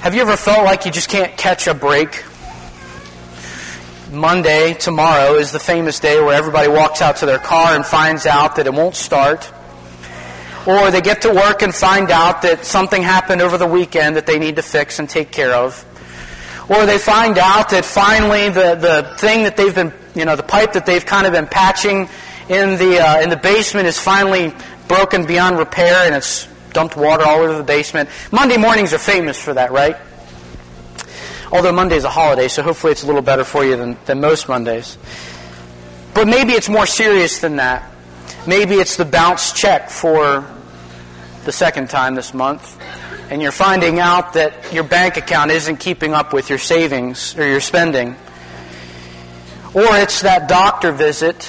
Have you ever felt like you just can't catch a break? Monday, tomorrow, is the famous day where everybody walks out to their car and finds out that it won't start. Or they get to work and find out that something happened over the weekend that they need to fix and take care of. Or they find out that finally the thing that they've been, the pipe that they've kind of been patching in the basement is finally broken beyond repair and it's dumped water all over the basement. Monday mornings are famous for that, right? Although Monday's a holiday, so hopefully it's a little better for you than most Mondays. But maybe it's more serious than that. Maybe it's the bounce check for the second time this month, and you're finding out that your bank account isn't keeping up with your savings or your spending. Or it's that doctor visit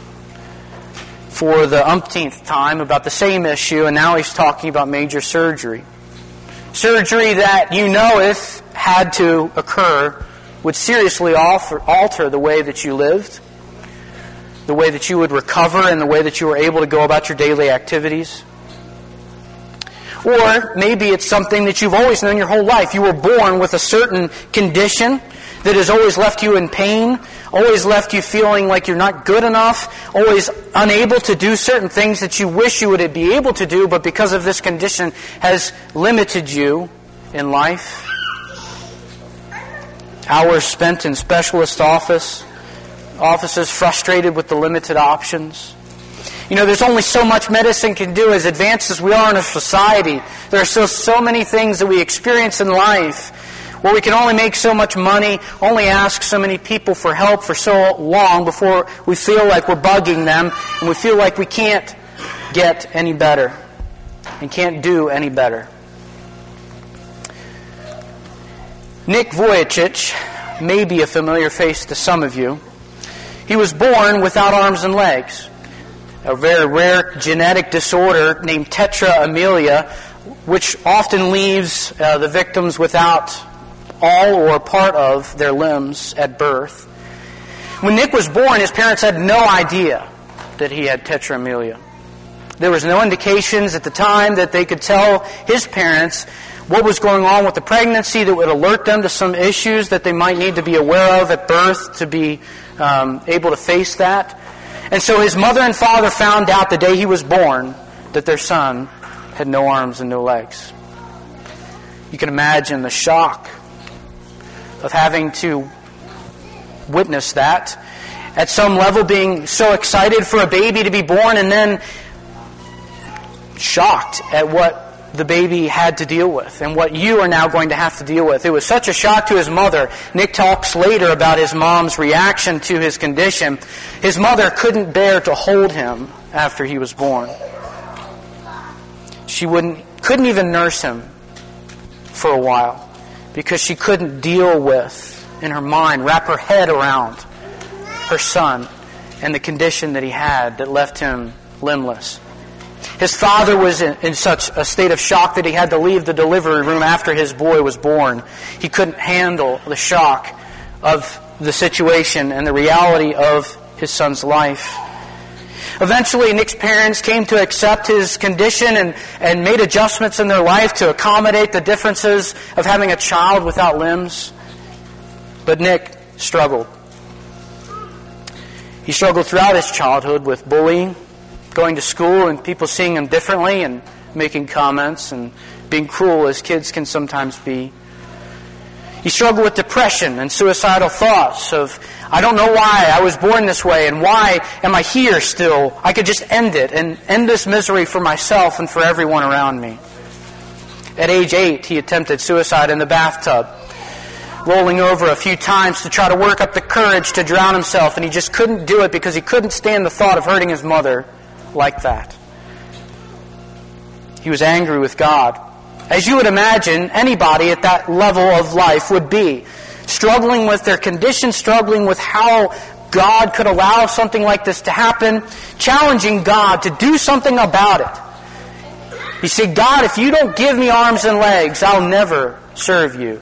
for the umpteenth time about the same issue, and now he's talking about major surgery. Surgery that if had to occur would seriously alter the way that you lived, the way that you would recover, and the way that you were able to go about your daily activities. Or maybe it's something that you've always known your whole life. You were born with a certain condition that has always left you in pain, always left you feeling like you're not good enough, always unable to do certain things that you wish you would be able to do, but because of this condition has limited you in life. Hours spent in specialist offices frustrated with the limited options. There's only so much medicine can do. As advanced as we are in a society, there are still so many things that we experience in life where we can only make so much money, only ask so many people for help for so long before we feel like we're bugging them and we feel like we can't get any better and can't do any better. Nick Vujicic may be a familiar face to some of you. He was born without arms and legs. A very rare genetic disorder named tetraamelia, which often leaves the victims without all or part of their limbs at birth. When Nick was born, his parents had no idea that he had tetraamelia. There was no indications at the time that they could tell his parents what was going on with the pregnancy that would alert them to some issues that they might need to be aware of at birth to be able to face that. And so his mother and father found out the day he was born that their son had no arms and no legs. You can imagine the shock of having to witness that. At some level, being so excited for a baby to be born and then shocked at what the baby had to deal with and what you are now going to have to deal with. It was such a shock to his mother. Nick talks later about his mom's reaction to his condition. His mother couldn't bear to hold him after he was born. She couldn't even nurse him for a while because she couldn't deal with, in her mind, wrap her head around her son and the condition that he had that left him limbless. His father was in such a state of shock that he had to leave the delivery room after his boy was born. He couldn't handle the shock of the situation and the reality of his son's life. Eventually, Nick's parents came to accept his condition and made adjustments in their life to accommodate the differences of having a child without limbs. But Nick struggled. He struggled throughout his childhood with bullying, going to school and people seeing him differently and making comments and being cruel as kids can sometimes be. He struggled with depression and suicidal thoughts of, I don't know why I was born this way and why am I here still? I could just end it and end this misery for myself and for everyone around me. At age 8, he attempted suicide in the bathtub, rolling over a few times to try to work up the courage to drown himself, and he just couldn't do it because he couldn't stand the thought of hurting his mother like that. He was angry with God. As you would imagine, anybody at that level of life would be. Struggling with their condition, struggling with how God could allow something like this to happen, challenging God to do something about it. You say, God, if you don't give me arms and legs, I'll never serve you.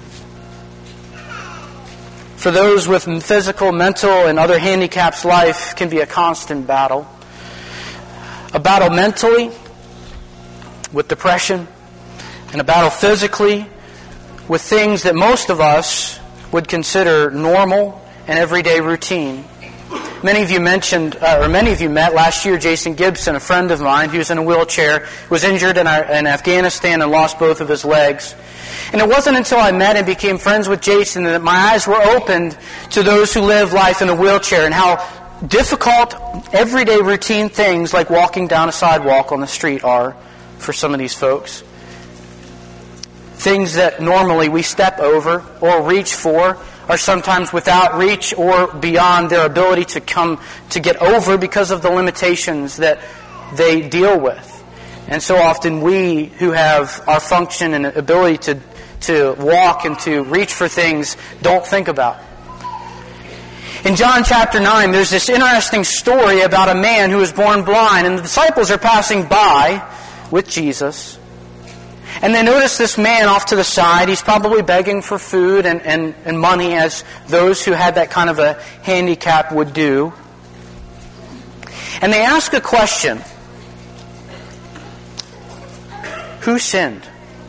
For those with physical, mental, and other handicaps, life can be a constant battle. A battle mentally with depression, and a battle physically with things that most of us would consider normal and everyday routine. Many of you met last year Jason Gibson, a friend of mine who's in a wheelchair, was injured in Afghanistan and lost both of his legs. And it wasn't until I met and became friends with Jason that my eyes were opened to those who live life in a wheelchair and how difficult everyday routine things like walking down a sidewalk on the street are for some of these folks. Things that normally we step over or reach for are sometimes without reach or beyond their ability to get over because of the limitations that they deal with. And so often we who have our function and ability to walk and to reach for things don't think about. In John chapter 9, there's this interesting story about a man who was born blind, and the disciples are passing by with Jesus. And they notice this man off to the side. He's probably begging for food and money, as those who had that kind of a handicap would do. And they ask a question. Who sinned?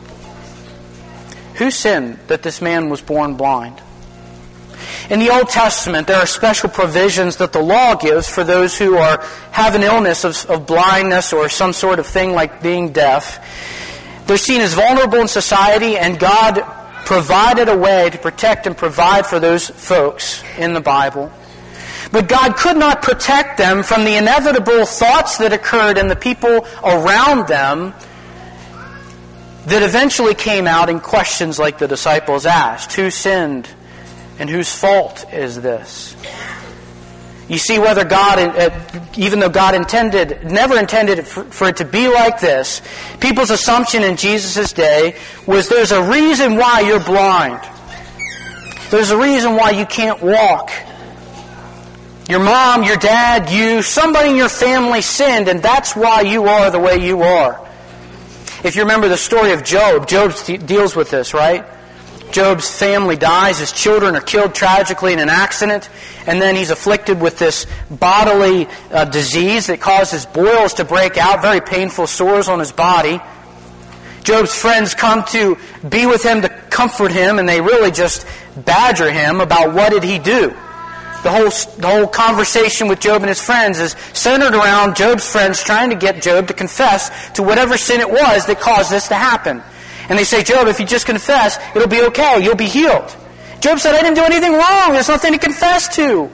Who sinned that this man was born blind? In the Old Testament, there are special provisions that the law gives for those who have an illness of blindness or some sort of thing like being deaf. They're seen as vulnerable in society, and God provided a way to protect and provide for those folks in the Bible. But God could not protect them from the inevitable thoughts that occurred in the people around them that eventually came out in questions like the disciples asked. Who sinned? And whose fault is this? You see, whether God, even though God never intended for it to be like this, people's assumption in Jesus' day was there's a reason why you're blind. There's a reason why you can't walk. Your mom, your dad, somebody in your family sinned, and that's why you are the way you are. If you remember the story of Job deals with this, right? Job's family dies, his children are killed tragically in an accident, and then he's afflicted with this bodily disease that causes boils to break out, very painful sores on his body. Job's friends come to be with him to comfort him, and they really just badger him about what did he do. The whole conversation with Job and his friends is centered around Job's friends trying to get Job to confess to whatever sin it was that caused this to happen. And they say, Job, if you just confess, it'll be okay. You'll be healed. Job said, I didn't do anything wrong. There's nothing to confess to.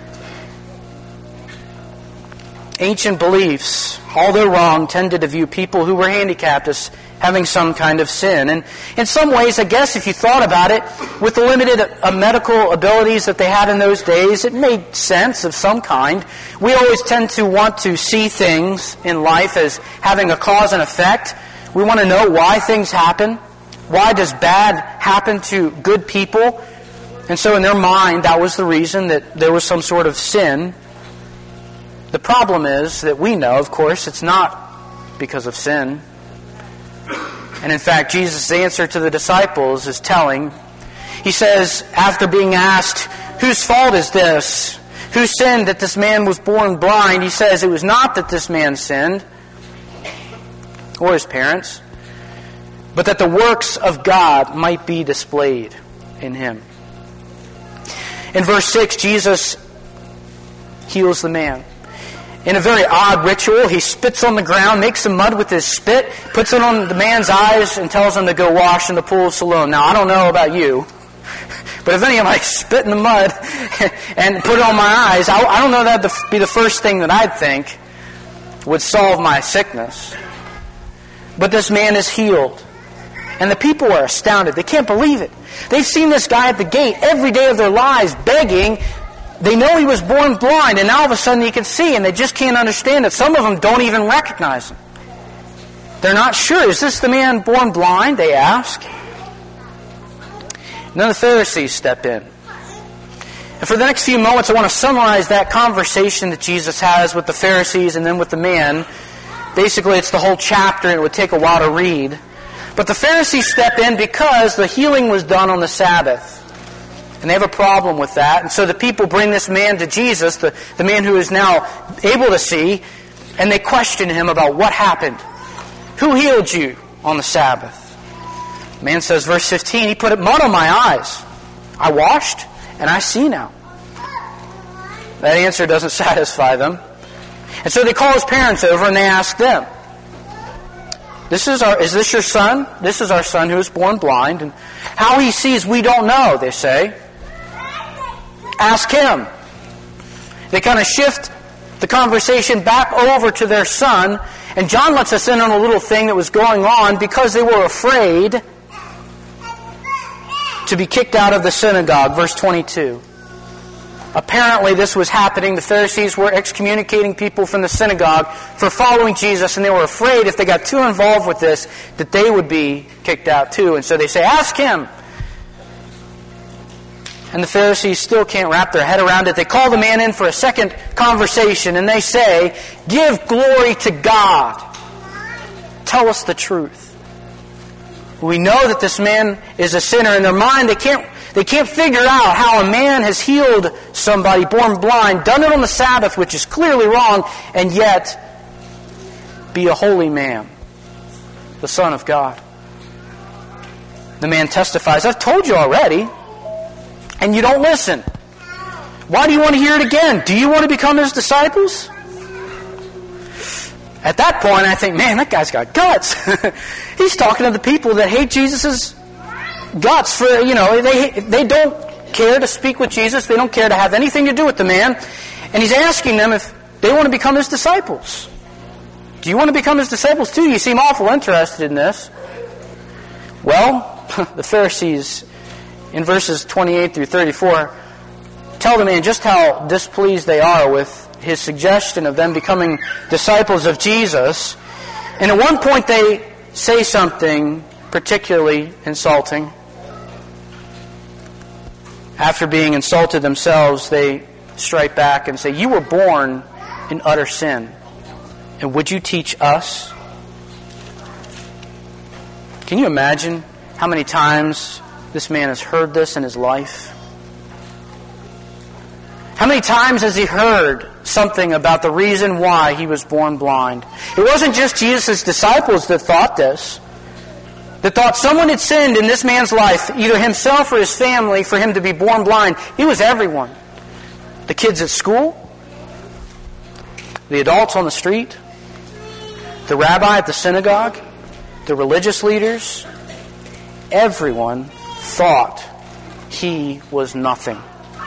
Ancient beliefs, although wrong, tended to view people who were handicapped as having some kind of sin. And in some ways, I guess, if you thought about it, with the limited medical abilities that they had in those days, it made sense of some kind. We always tend to want to see things in life as having a cause and effect. We want to know why things happen. Why does bad happen to good people? And so in their mind, that was the reason that there was some sort of sin. The problem is that we know, of course, it's not because of sin. And in fact, Jesus' answer to the disciples is telling. He says, after being asked, whose fault is this? Who sinned that this man was born blind? He says, it was not that this man sinned, or his parents, but that the works of God might be displayed in him. In verse 6, Jesus heals the man. In a very odd ritual, he spits on the ground, makes some mud with his spit, puts it on the man's eyes, and tells him to go wash in the pool of Siloam. Now, I don't know about you, but if any of my spit in the mud and put it on my eyes, I don't know that would be the first thing that I'd think would solve my sickness. But this man is healed. And the people are astounded. They can't believe it. They've seen this guy at the gate every day of their lives begging. They know he was born blind, and now all of a sudden he can see, and they just can't understand it. Some of them don't even recognize him. They're not sure. Is this the man born blind? They ask. And then the Pharisees step in. And for the next few moments, I want to summarize that conversation that Jesus has with the Pharisees and then with the man. Basically, it's the whole chapter, and it would take a while to read. But the Pharisees step in because the healing was done on the Sabbath. And they have a problem with that. And so the people bring this man to Jesus, the man who is now able to see, and they question him about what happened. Who healed you on the Sabbath? Man says, verse 15, he put mud on my eyes. I washed, and I see now. That answer doesn't satisfy them. And so they call his parents over and they ask them, is this your son? This is our son who was born blind. And how he sees, we don't know, they say. Ask him. They kind of shift the conversation back over to their son. And John lets us in on a little thing that was going on because they were afraid to be kicked out of the synagogue. Verse 22. Apparently this was happening. The Pharisees were excommunicating people from the synagogue for following Jesus, and they were afraid if they got too involved with this that they would be kicked out too. And so they say, ask him. And the Pharisees still can't wrap their head around it. They call the man in for a second conversation, and they say, give glory to God. Tell us the truth. We know that this man is a sinner. In their mind, they can't figure out how a man has healed somebody born blind, done it on the Sabbath, which is clearly wrong, and yet be a holy man, the Son of God. The man testifies, I've told you already, and you don't listen. Why do you want to hear it again? Do you want to become his disciples? At that point, I think, man, that guy's got guts. He's talking to the people that hate Jesus' guts. They don't care to speak with Jesus. They don't care to have anything to do with the man. And he's asking them if they want to become his disciples. Do you want to become his disciples too? You seem awful interested in this. Well, the Pharisees, in verses 28 through 34, tell the man just how displeased they are with his suggestion of them becoming disciples of Jesus. And at one point they say something particularly insulting. After being insulted themselves, they strike back and say, you were born in utter sin, and would you teach us? Can you imagine how many times this man has heard this in his life? How many times has he heard something about the reason why he was born blind? It wasn't just Jesus' disciples that thought this. That thought someone had sinned in this man's life, either himself or his family, for him to be born blind. It was everyone. The kids at school, the adults on the street, the rabbi at the synagogue, the religious leaders. Everyone thought he was nothing.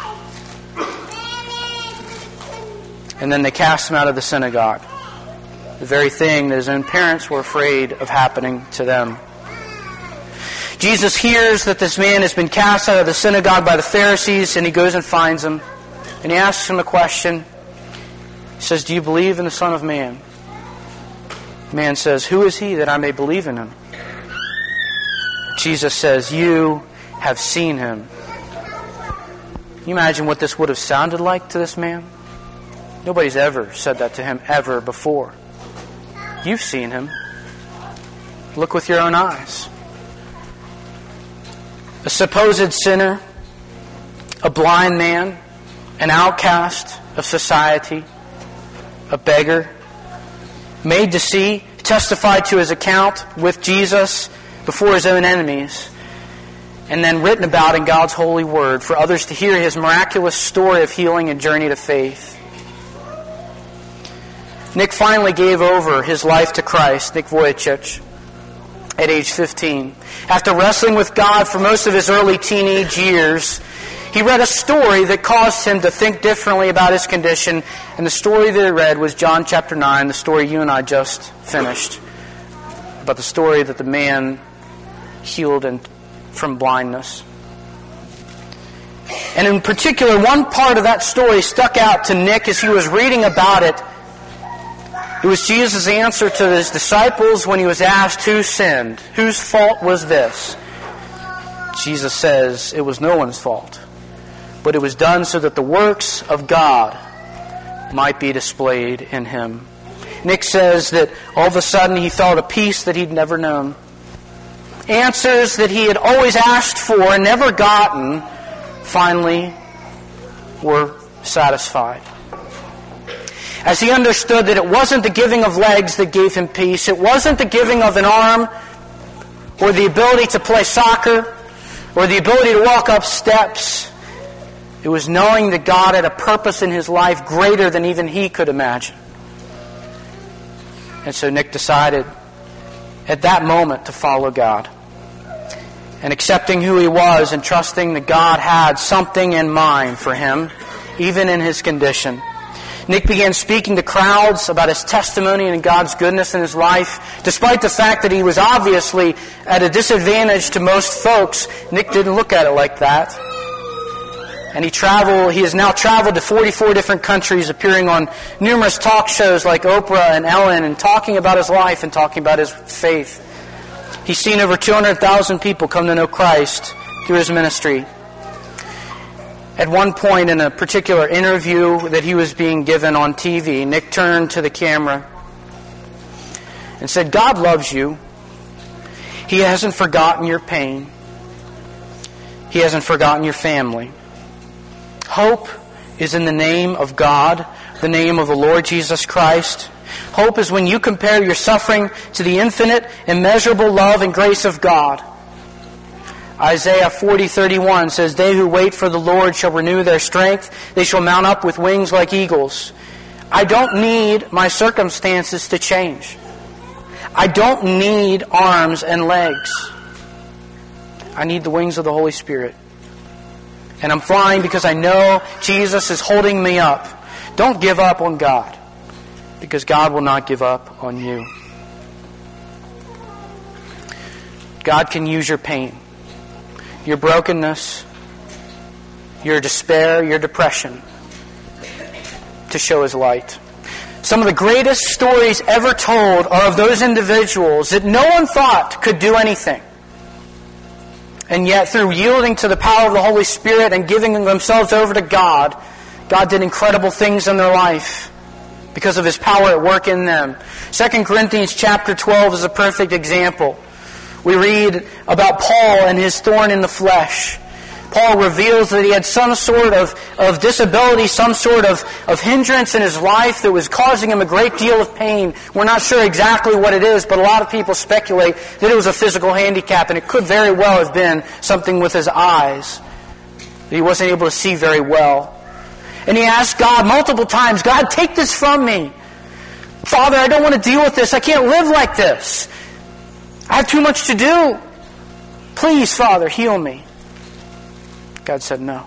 And then they cast him out of the synagogue. The very thing that his own parents were afraid of happening to them. Jesus hears that this man has been cast out of the synagogue by the Pharisees, and he goes and finds him. And he asks him a question. He says, do you believe in the Son of Man? The man says, who is he that I may believe in him? Jesus says, you have seen him. Can you imagine what this would have sounded like to this man? Nobody's ever said that to him ever before. You've seen him. Look with your own eyes. A supposed sinner, a blind man, an outcast of society, a beggar, made to see, testified to his account with Jesus before his own enemies, and then written about in God's holy word for others to hear his miraculous story of healing and journey to faith. Nick finally gave over his life to Christ, Nick Vujicic, at age 15. After wrestling with God for most of his early teenage years, he read a story that caused him to think differently about his condition, and the story that he read was John chapter 9, the story you and I just finished, about the story that the man healed from blindness. And in particular, one part of that story stuck out to Nick as he was reading about it. It was Jesus' answer to his disciples when he was asked who sinned. Whose fault was this? Jesus says it was no one's fault, but it was done so that the works of God might be displayed in him. Nick says that all of a sudden he felt a peace that he'd never known. Answers that he had always asked for and never gotten finally were satisfied. As he understood that it wasn't the giving of legs that gave him peace, it wasn't the giving of an arm or the ability to play soccer, or the ability to walk up steps. It was knowing that God had a purpose in his life greater than even he could imagine. And so Nick decided at that moment to follow God. And accepting who he was and trusting that God had something in mind for him, even in his condition. Nick began speaking to crowds about his testimony and God's goodness in his life. Despite the fact that he was obviously at a disadvantage to most folks, Nick didn't look at it like that. And he has now traveled to 44 different countries, appearing on numerous talk shows like Oprah and Ellen, and talking about his life and talking about his faith. He's seen over 200,000 people come to know Christ through his ministry. At one point in a particular interview that he was being given on TV, Nick turned to the camera and said, "God loves you. He hasn't forgotten your pain. He hasn't forgotten your family. Hope is in the name of God, the name of the Lord Jesus Christ. Hope is when you compare your suffering to the infinite, immeasurable love and grace of God." Isaiah 40:31 says, "They who wait for the Lord shall renew their strength. They shall mount up with wings like eagles." I don't need my circumstances to change. I don't need arms and legs. I need the wings of the Holy Spirit. And I'm flying because I know Jesus is holding me up. Don't give up on God, because God will not give up on you. God can use your pain, your brokenness, your despair, your depression to show his light. Some of the greatest stories ever told are of those individuals that no one thought could do anything. And yet, through yielding to the power of the Holy Spirit and giving themselves over to God, God did incredible things in their life because of his power at work in them. 2 Corinthians chapter 12 is a perfect example. We read about Paul and his thorn in the flesh. Paul reveals that he had some sort of disability, some sort of hindrance in his life that was causing him a great deal of pain. We're not sure exactly what it is, but a lot of people speculate that it was a physical handicap, and it could very well have been something with his eyes, that he wasn't able to see very well. And he asked God multiple times, "God, take this from me. Father, I don't want to deal with this. I can't live like this. I have too much to do. Please, Father, heal me." God said no.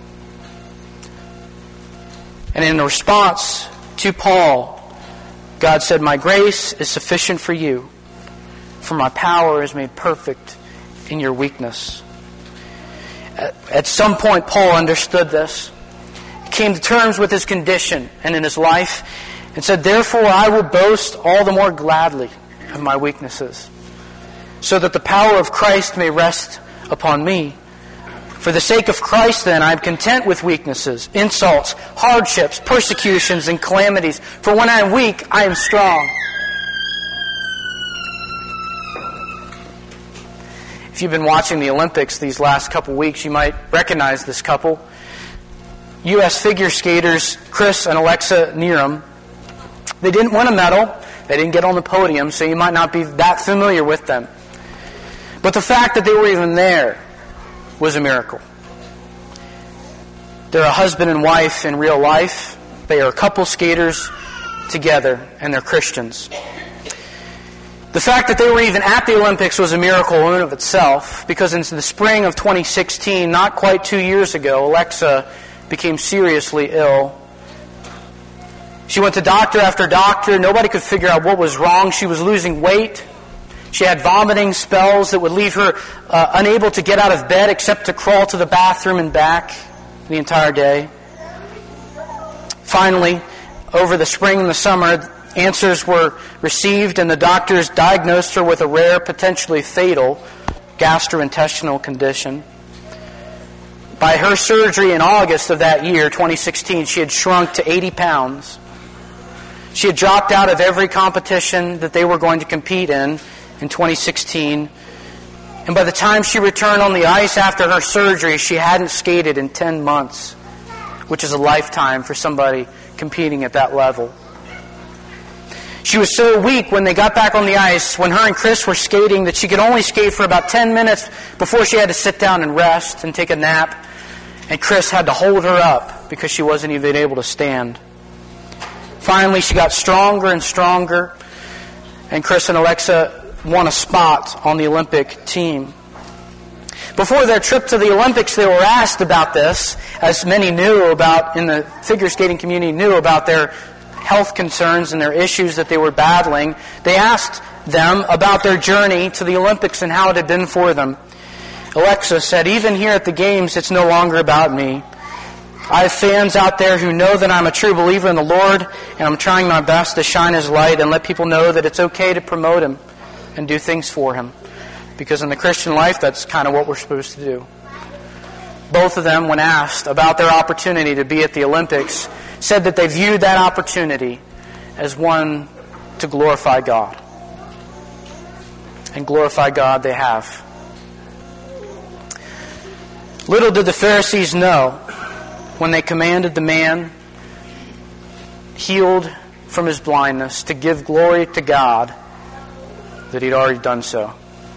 And in response to Paul, God said, "My grace is sufficient for you, for my power is made perfect in your weakness." At some point, Paul understood this, came to terms with his condition and in his life, and said, "Therefore I will boast all the more gladly of my weaknesses, so that the power of Christ may rest upon me. For the sake of Christ, then, I am content with weaknesses, insults, hardships, persecutions, and calamities. For when I am weak, I am strong." If you've been watching the Olympics these last couple weeks, you might recognize this couple. U.S. figure skaters Chris and Alexa Needham. They didn't win a medal. They didn't get on the podium, so you might not be that familiar with them. But the fact that they were even there was a miracle. They're a husband and wife in real life. They are a couple skaters together, and they're Christians. The fact that they were even at the Olympics was a miracle in and of itself, because in the spring of 2016, not quite 2 years ago, Alexa became seriously ill. She went to doctor after doctor. Nobody could figure out what was wrong. She was losing weight. She had vomiting spells that would leave her unable to get out of bed except to crawl to the bathroom and back the entire day. Finally, over the spring and the summer, answers were received, and the doctors diagnosed her with a rare, potentially fatal gastrointestinal condition. By her surgery in August of that year, 2016, she had shrunk to 80 pounds. She had dropped out of every competition that they were going to compete in 2016. And by the time she returned on the ice after her surgery, she hadn't skated in 10 months, which is a lifetime for somebody competing at that level. She was so weak when they got back on the ice, when her and Chris were skating, that she could only skate for about 10 minutes before she had to sit down and rest and take a nap. And Chris had to hold her up because she wasn't even able to stand. Finally, she got stronger and stronger, and Chris and Alexa won a spot on the Olympic team. Before their trip to the Olympics, they were asked about this, as many knew about, in the figure skating community, knew about their health concerns and their issues that they were battling. They asked them about their journey to the Olympics and how it had been for them. Alexa said, "Even here at the Games, it's no longer about me. I have fans out there who know that I'm a true believer in the Lord, and I'm trying my best to shine His light and let people know that it's okay to promote Him and do things for Him. Because in the Christian life, that's kind of what we're supposed to do." Both of them, when asked about their opportunity to be at the Olympics, said that they viewed that opportunity as one to glorify God. And glorify God they have. Little did the Pharisees know, when they commanded the man healed from his blindness to give glory to God, that he'd already done so.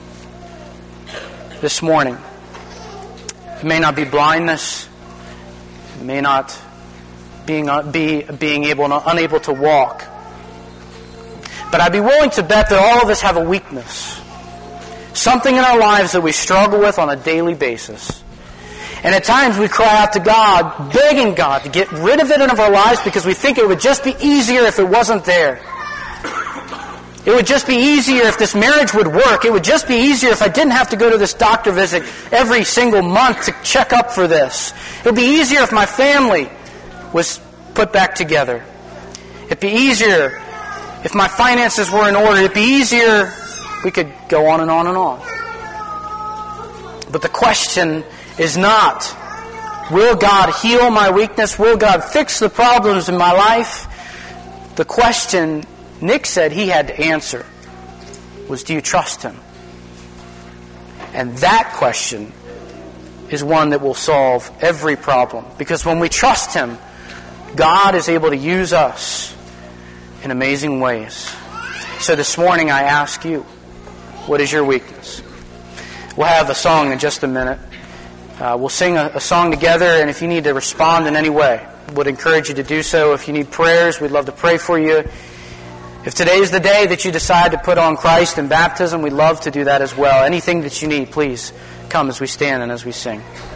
This morning, it may not be blindness, it may not be unable to walk, but I'd be willing to bet that all of us have a weakness, something in our lives that we struggle with on a daily basis. And at times we cry out to God, begging God to get rid of it out of our lives because we think it would just be easier if it wasn't there. It would just be easier if this marriage would work. It would just be easier if I didn't have to go to this doctor visit every single month to check up for this. It would be easier if my family was put back together. It'd be easier if my finances were in order. It'd be easier. We could go on and on and on. But the question is not, will God heal my weakness? Will God fix the problems in my life? The question Nick said he had to answer was, do you trust Him? And that question is one that will solve every problem. Because when we trust Him, God is able to use us in amazing ways. So this morning I ask you, what is your weakness? We'll have a song in just a minute. We'll sing a song together, and if you need to respond in any way, I would encourage you to do so. If you need prayers, we'd love to pray for you. If today is the day that you decide to put on Christ in baptism, we'd love to do that as well. Anything that you need, please come as we stand and as we sing.